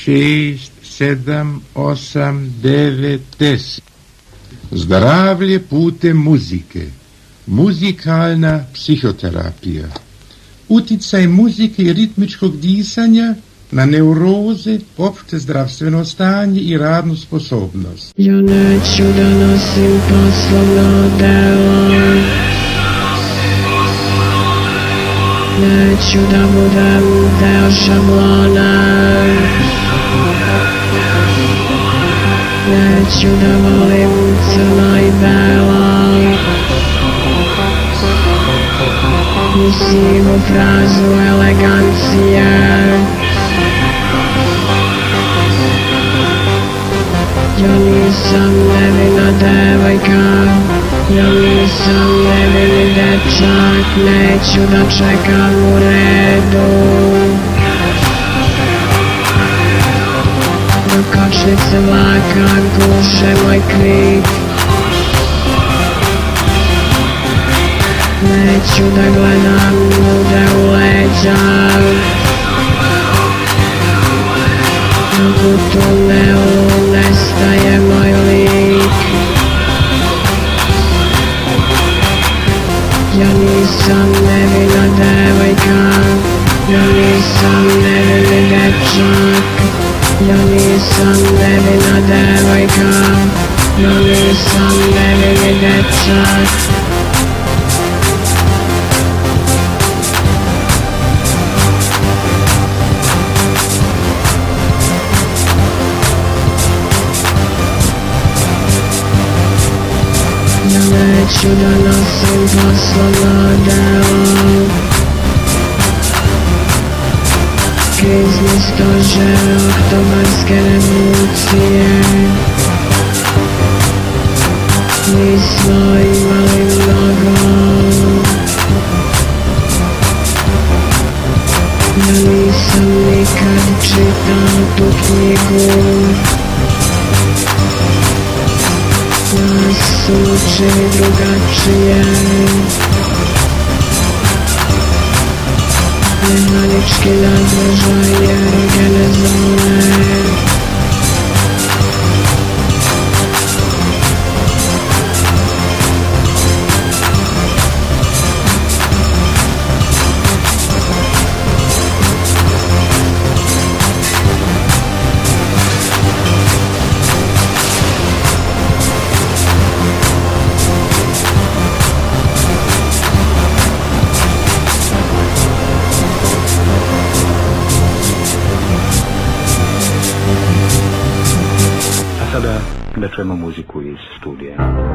6, 7, 8, 9, 10. Zdravlje putem muzike. Muzikalna psihoterapija. Uticaj muzike i ritmičkog disanja na neuroze, opšte zdravstveno stanje i radnu sposobnost. Ja neću da nosim poslovno delo, neću da budem deo šablona, neću da volim crno i belo, ni sivu frazu elegancije. Ja nisam nevina devojka, ja nisam nevini dečak, neću da čekam u redu. Dok kočnice vlaka guše moj krik, neću da gledam ljude u leđa. Dok u tunelu nestaje moj lik, ja nisam nevina devojka, ja nisam nevini dečak, ja nisam nevina devojka, ja nisam nevini dečak. Neću da nosim poslovno delo, krizni stožer oktobarske revolucije. Nismo imali mnogo, ja nisam nikad čitao tu knjigu. Nas su učili drugačije, mehanički nadržaj erogene zone. Da čujemo muziku iz studija.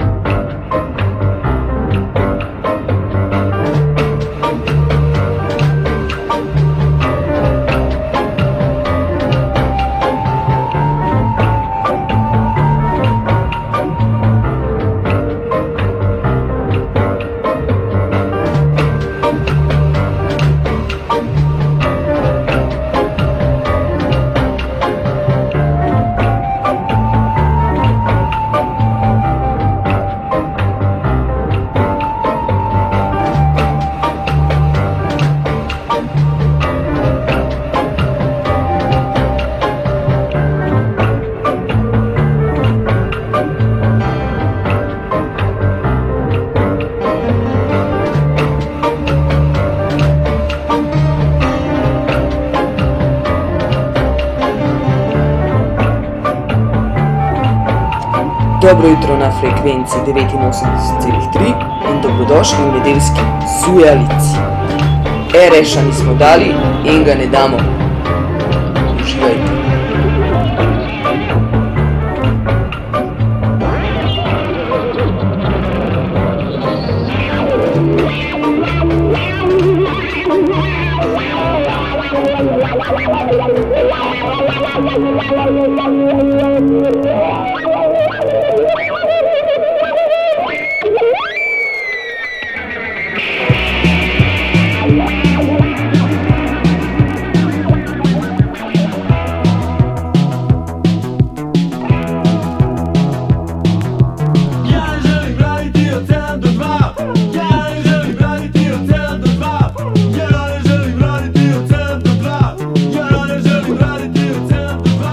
Dobro jutro na frekvenciji 89,3 in dobrodošli v nedeljski Sujalici. Rešani smo dali in ga ne damo. Uživajte. Ja ne želim raditi od 7 do 2.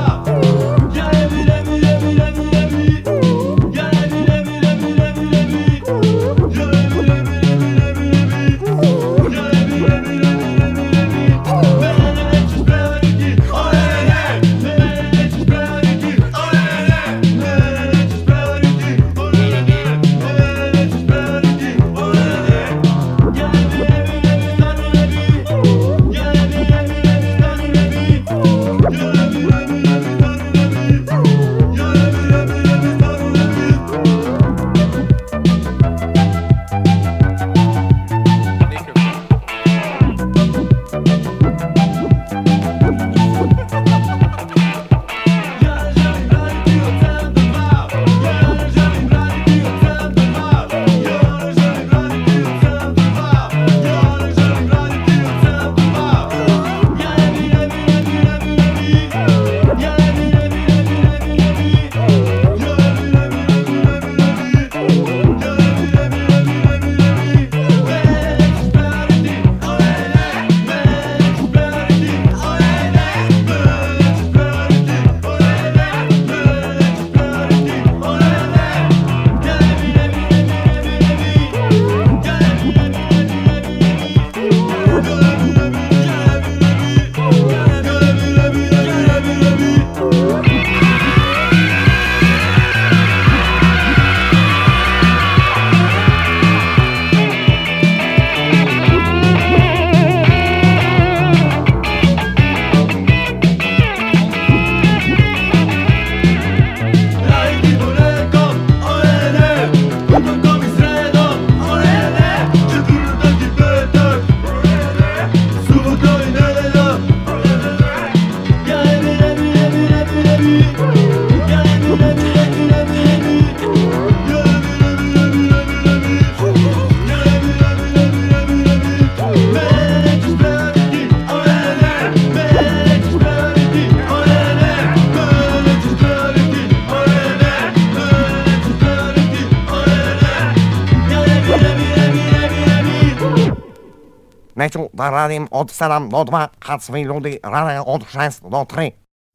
neću da radim od 7 do 2 kad svi ljudi rade od 6 do 3.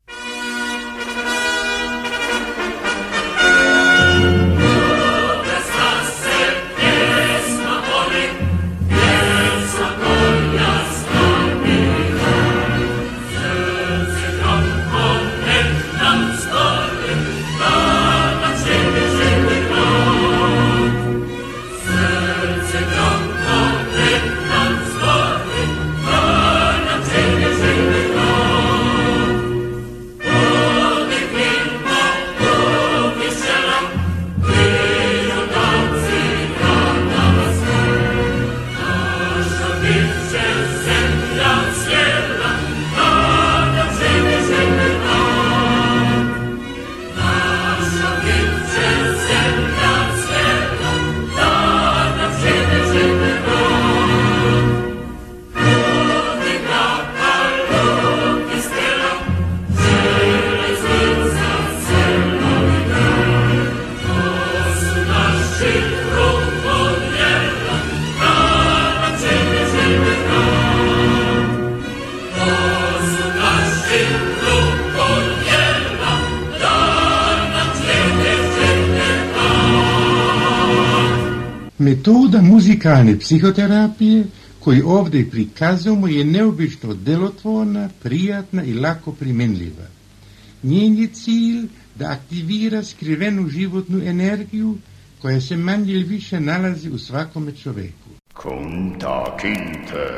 Metoda muzikalne psihoterapije koju ovdje prikazujemo je neobično delotvorna, prijatna i lako primenljiva. Njen je cilj da aktivira skrivenu životnu energiju koja se manje ili više nalazi u svakome čoveku. Kunta Kinte.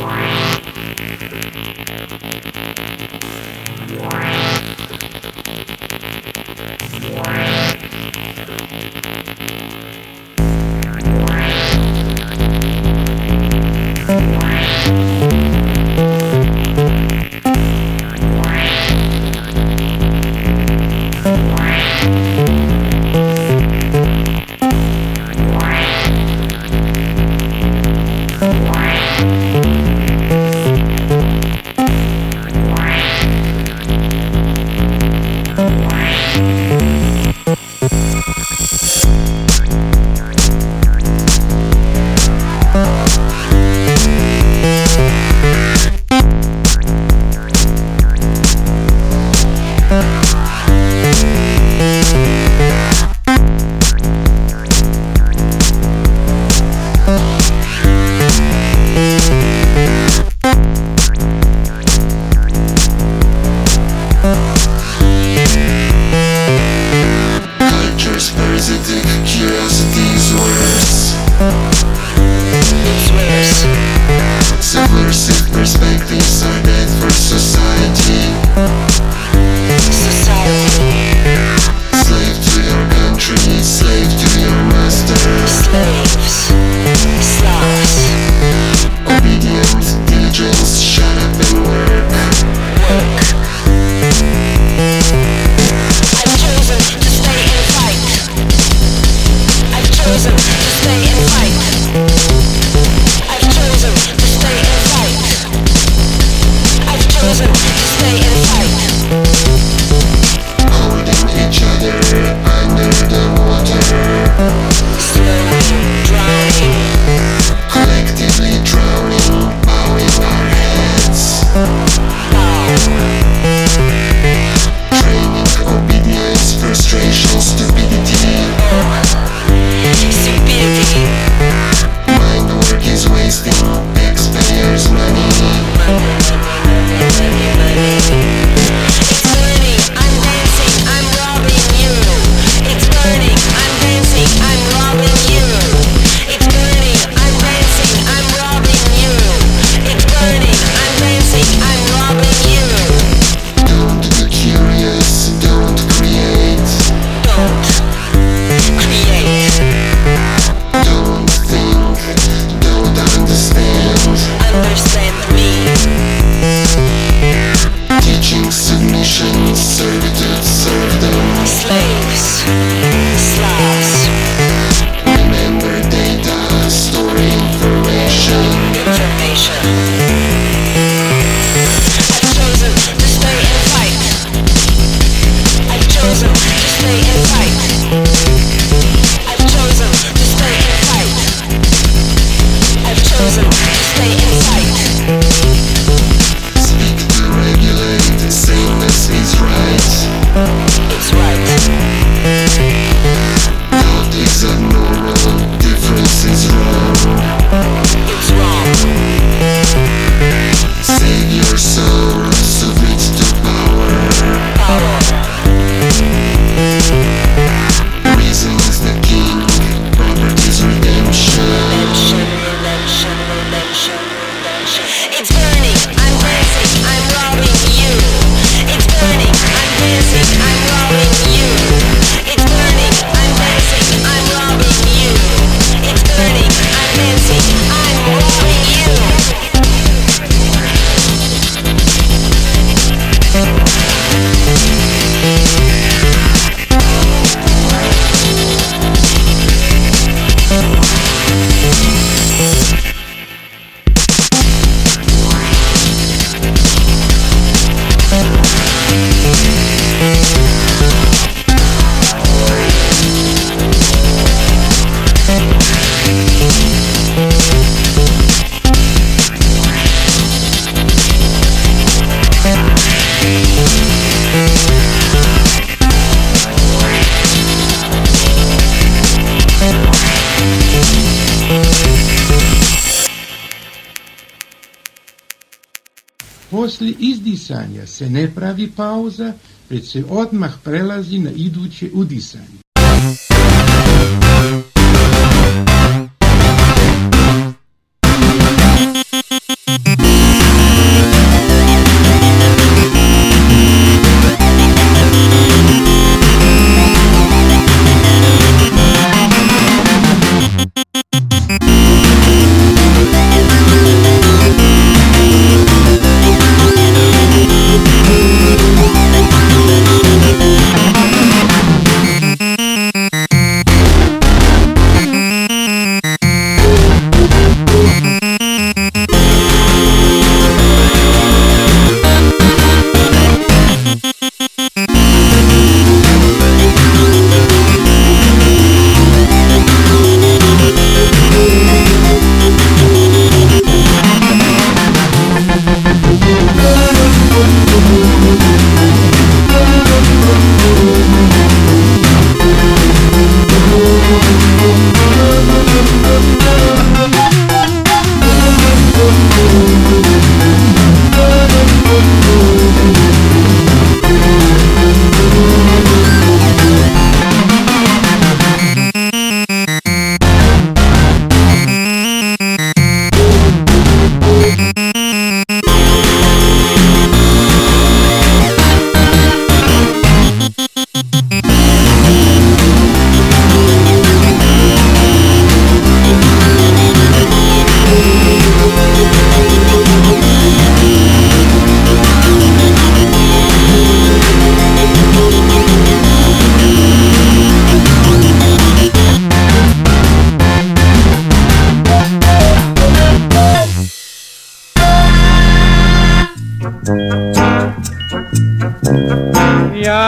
Poslije izdisanja se ne pravi pauza, već se odmah prelazi na iduće udisanje.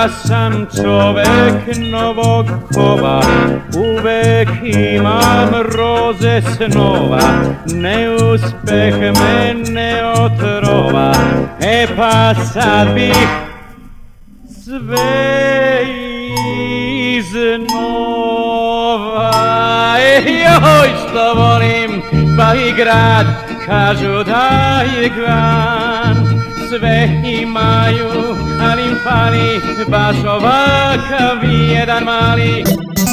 Ja sam čovek novog kova, uvek imam roze snova, neuspeh mene otrova, e pa sad bih sve iznova. Joj, što volim, pa i grad, kažu da je gran. Sve imaju, ali im fali baš ovakav jedan mali.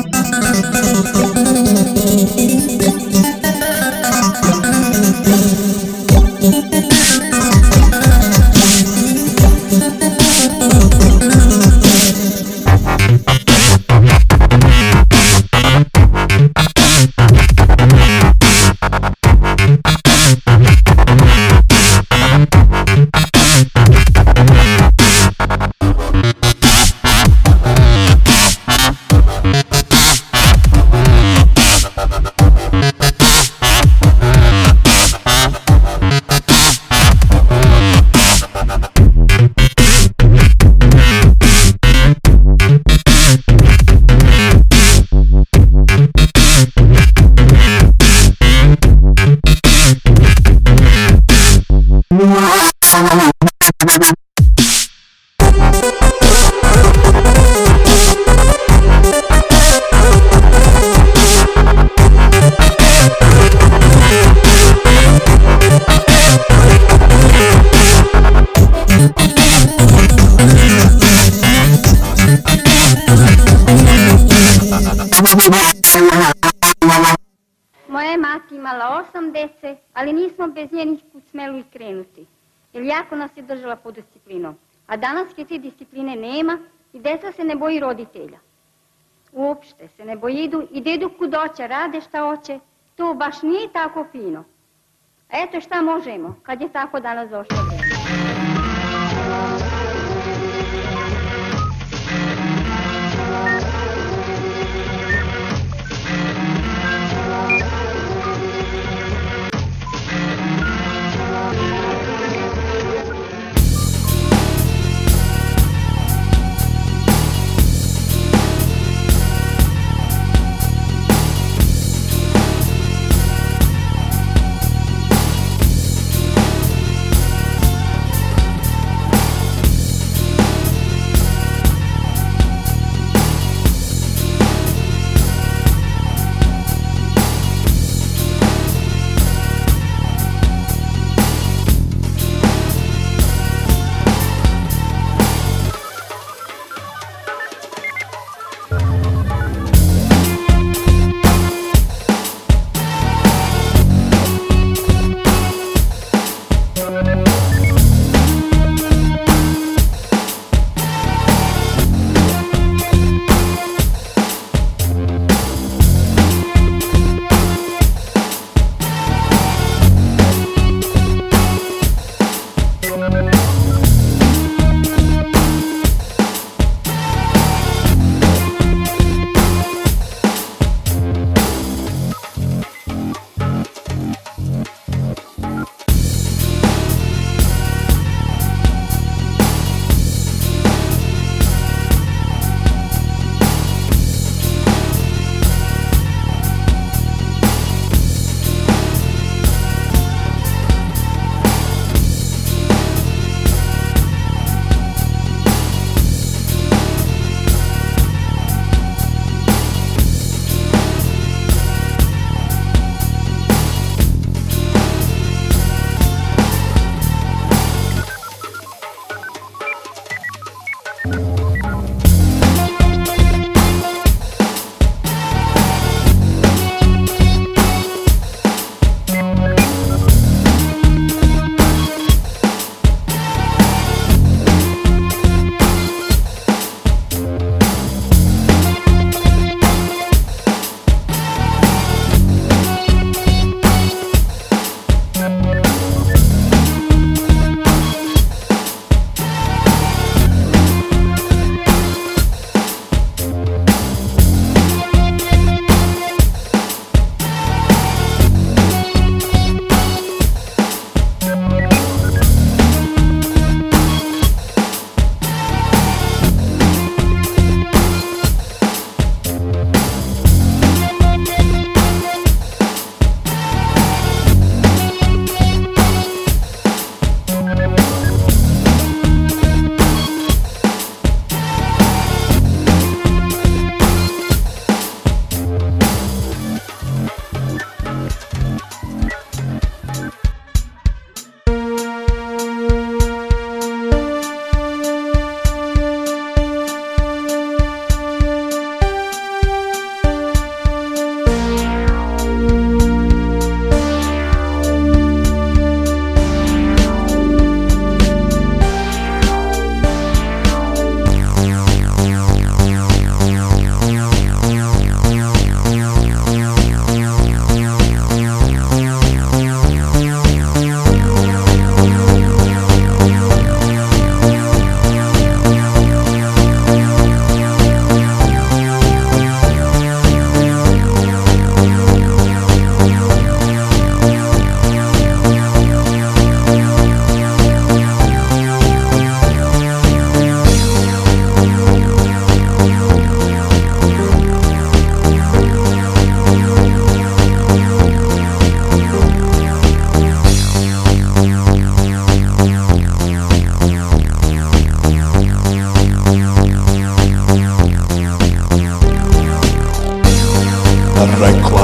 Moja mati imala 8 dece, ali nismo bez nje nikud smeli krenuti, jer jako nas je držala pod disciplinom. A danas kad te discipline nema i deca se ne boji roditelja. Uopšte se ne bojidu i dedu kud oće, rade šta hoće, to baš nije tako fino. A eto šta možemo, kad je tako danas došlo vreme.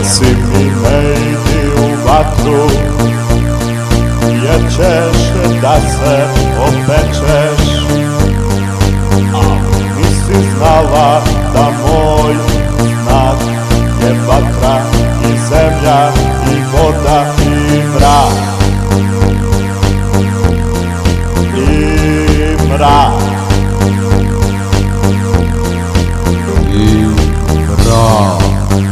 si mi ne idi u vatru, jer ćeš da se opečeš. A nisi znala da moj znak je vatra i zemlja i voda i mrak. I mrak. I mrak.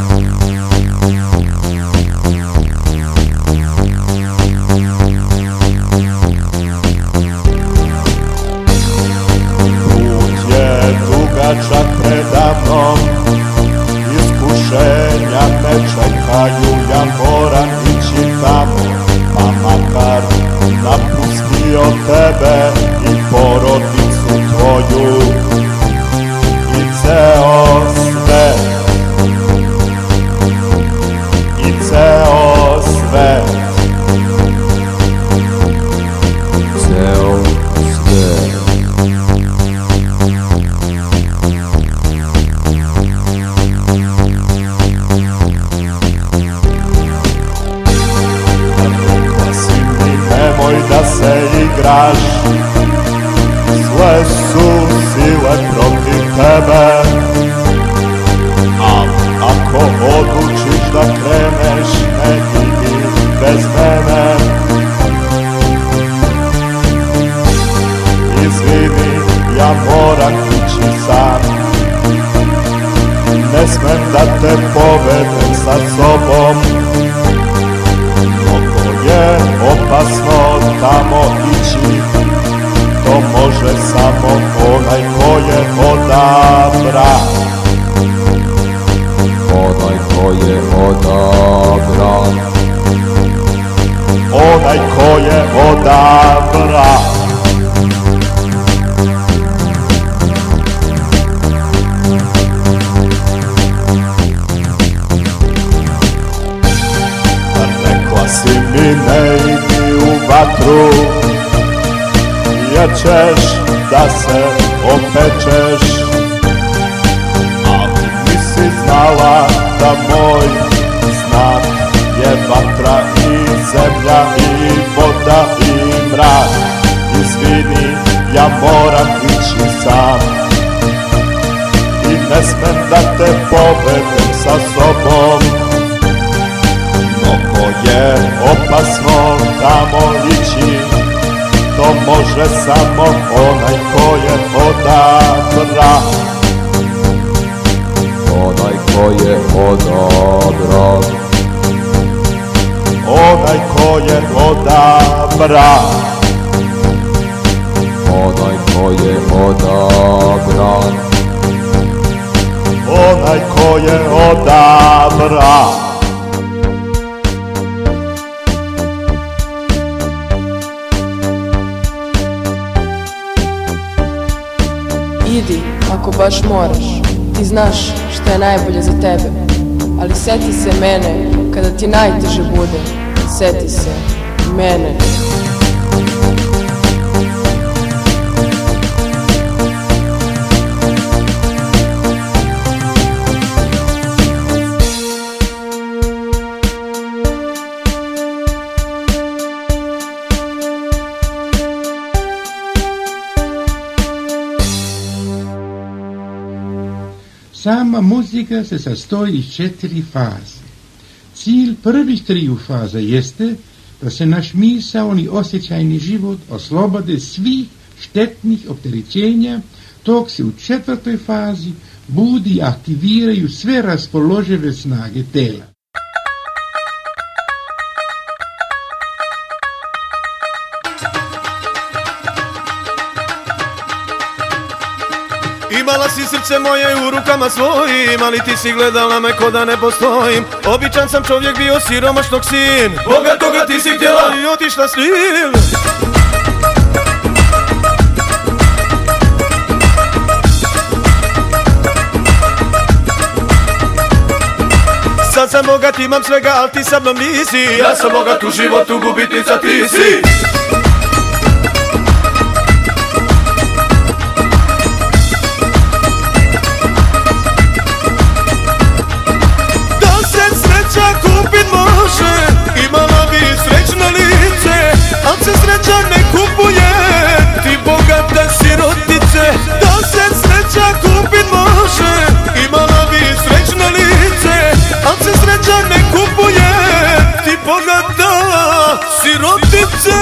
Dugačak predamnom, iskušenja me čekaju, ja moram ići tamo, pa makar napustio tebe i porodicu tvoju i ceo svet, i ceo svet, ceo svet. Nemoj da se igraš, sve su sile protiv tebe, al ako odlučiš da kreneš, ne idi bez mene. Izvini, ja moram ići sam, ne smem da te povedem sa sobom. Je opasno tamo ići, to može samo onaj ko je odabran. Onaj ko je odabran. Onaj ko je odabran. Si mi ne idi u vatru, jer ćeš da se opečeš. Ali nisi znala da moj znak je vatra i zemlja i voda i mrak. Izvini, ja moram ići sam i ne smem da te povedem sa sobom. Je opasno tamo ići, to može samo onaj ko je odabran. Onaj ko je odabran. Onaj ko je odabran. Onaj ko je odabran. Onaj ko je odabran. Idi, ako baš moraš, ti znaš šta je najbolje za tebe, ali seti se mene kada ti najteže bude, seti se mene. Sama muzika se sastoji iz 4 faze. Cilj prvih 3 faza jeste da se naš misaoni osjećajni život oslobode svih štetnih opterećenja, dok se u 4. fazi budi i aktiviraju sve raspoložive snage tela. Imala si srce moje u rukama svojim, ali ti si gledala me ko da ne postojim. Običan sam čovjek bio, siromašnog sin, bogatoga ti si htjela i otišla s njim. Sad sam bogat, imam svega, ali ti sa mnom nisi. Ja sam bogat u životu, gubitnica ti si. bogata sirotice.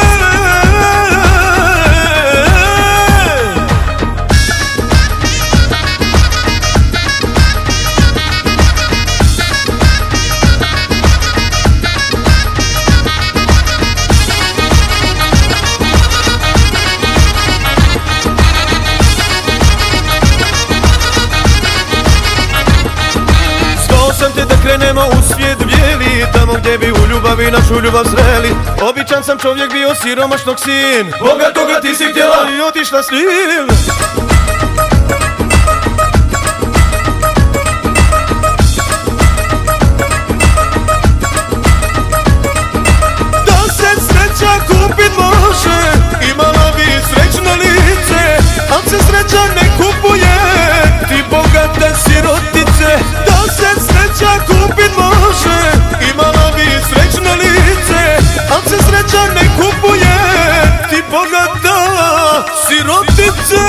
Da krenemo u svijet bijeli, tamo gdje bi u ljubavi našu ljubav sreli. Običan sam čovjek, bio siromašnog sin, bogatoga ti si htjela i otišla s njim. Da se sreća kupit može, imala bi srećno lice, al se sreća ne kupuje, ti bogate sirotice. Da se sreća kupit može, imala bi srećno lice, al se sreća ne kupuje, ti bogata sirotice.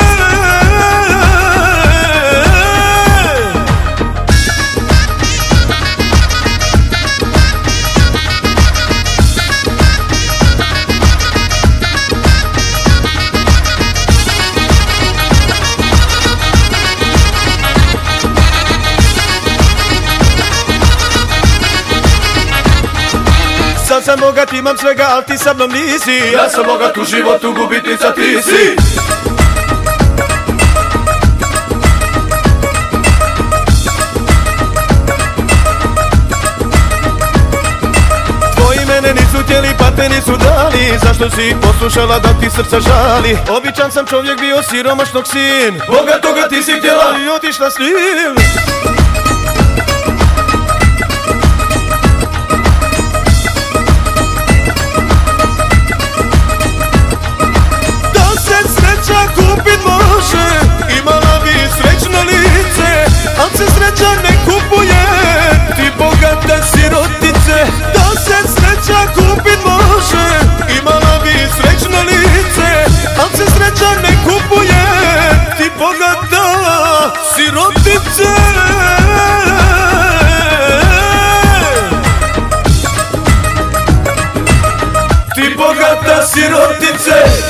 Sad sam bogat, imam svega, al ti sa mnom nisi. Ja sam bogat u životu, gubitnica ti si. Tvoji mene nisu htjeli, pa te nisu dali. Zašto si poslušala da ti srca žali? Običan sam čovjek, bio siromašnog sin, bogatoga ti si htjela i otišla s njim. Kupit može, imala bi srećno lice, al se sreća ne kupuje, ti bogate sirotice. Da se sreća kupit može, imala bi srećno lice, al se sreća ne kupuje, ti bogata sirotice. Ti bogata sirotice.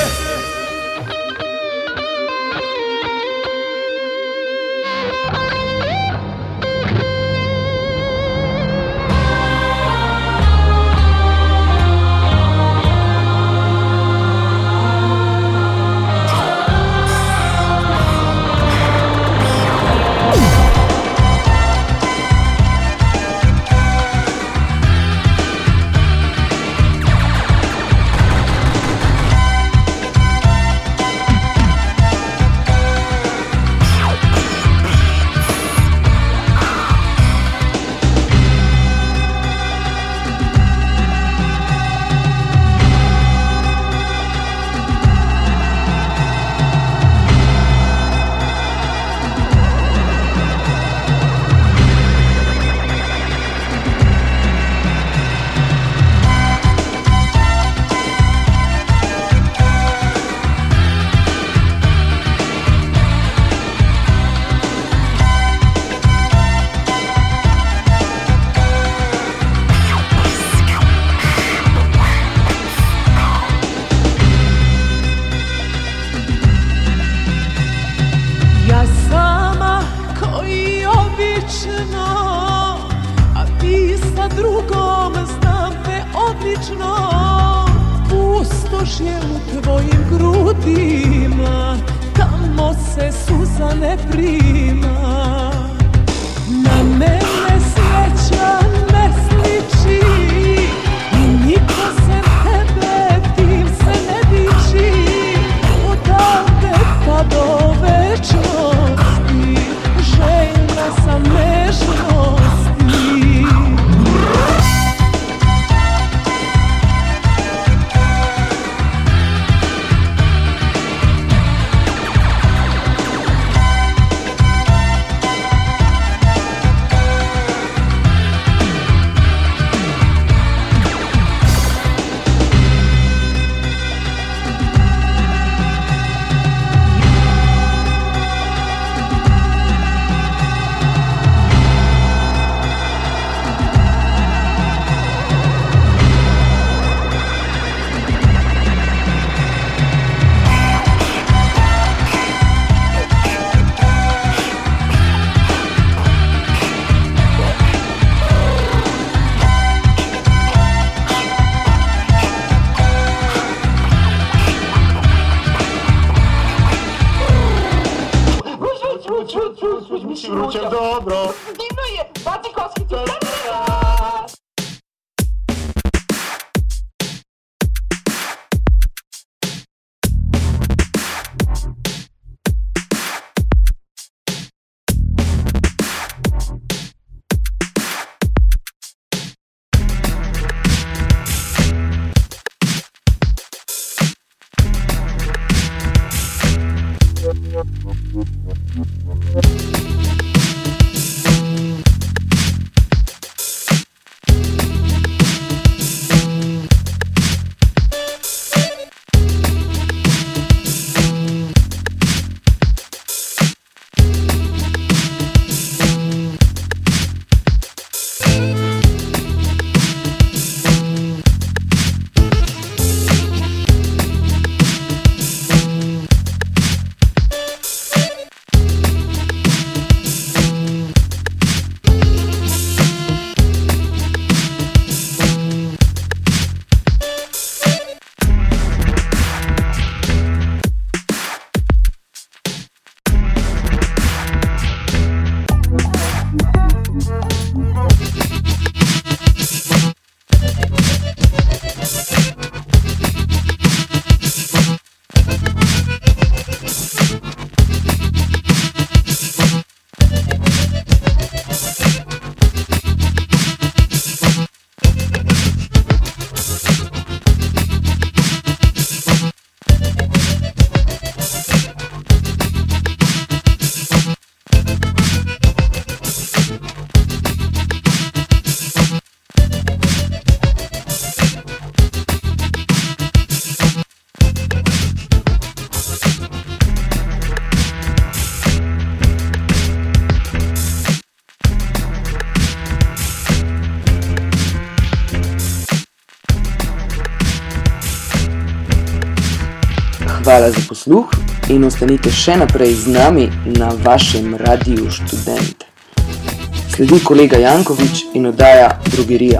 hvala za posluh in ostanite še naprej z nami na vašem Radiu Študent. Sledi kolega Janković in oddaja Drogerija.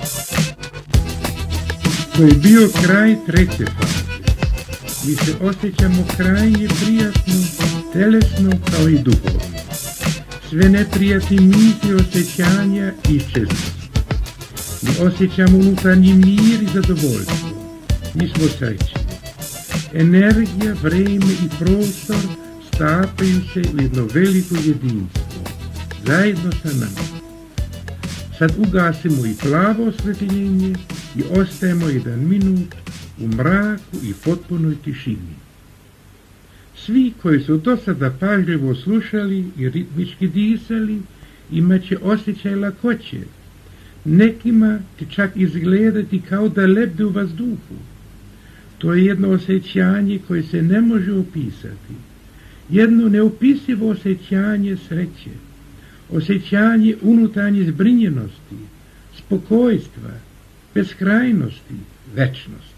To je bio kraj treće faze. Mi se osjećamo krajnje prijatno, telesno kao i duhovno. Sve neprijatni misli osjećanja iščeznu. Mi osjećamo unutarnji mir i zadovoljstvo. Mi smo srećni. Energija, vreme i prostor stapaju se u jedno veliko jedinstvo, zajedno sa nama. Sad ugasimo i plavo osvetljenje i ostajemo 1 minut u mraku i potpunoj tišini. Svi koji su do sada pažljivo slušali i ritmički disali imat će osjećaj lakoće. Nekima će čak izgledati kao da lebde u vazduhu. To je jedno osjećanje koje se ne može opisati. Jedno neopisivo osjećanje sreće. Osjećanje unutarnje zbrinjenosti, spokojstva, beskrajnosti, večnosti.